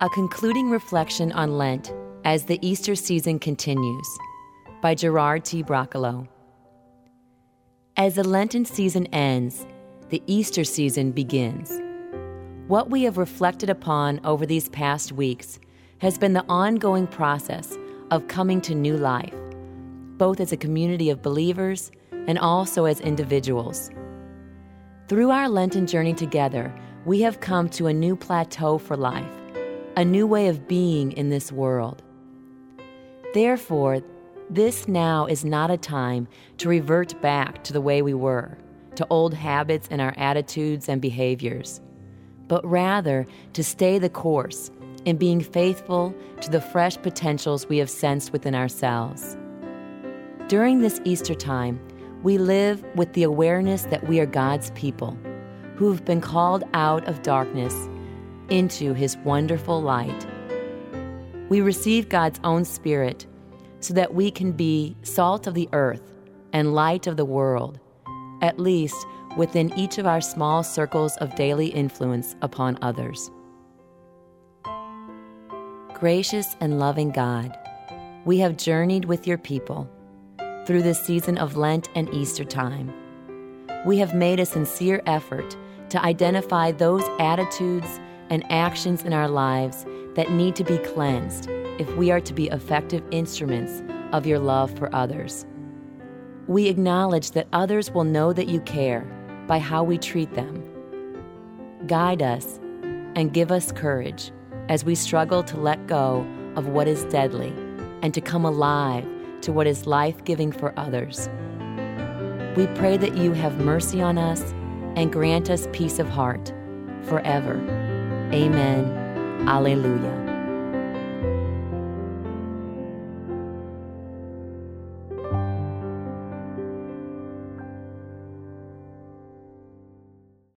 A concluding reflection on Lent as the Easter season continues, by Gerard T. Broccolo. As the Lenten season ends, the Easter season begins. What we have reflected upon over these past weeks has been the ongoing process of coming to new life, both as a community of believers and also as individuals. Through our Lenten journey together, we have come to a new plateau for life, a new way of being in this world. Therefore, this now is not a time to revert back to the way we were, to old habits and our attitudes and behaviors, but rather to stay the course in being faithful to the fresh potentials we have sensed within ourselves. During this Easter time, we live with the awareness that we are God's people who have been called out of darkness into His wonderful light. We receive God's own Spirit so that we can be salt of the earth and light of the world, at least within each of our small circles of daily influence upon others. Gracious and loving God, we have journeyed with your people through this season of Lent and Easter time. We have made a sincere effort to identify those attitudes and actions in our lives that need to be cleansed if we are to be effective instruments of your love for others. We acknowledge that others will know that you care by how we treat them. Guide us and give us courage as we struggle to let go of what is deadly and to come alive to what is life-giving for others. We pray that you have mercy on us and grant us peace of heart forever. Amen. Alleluia.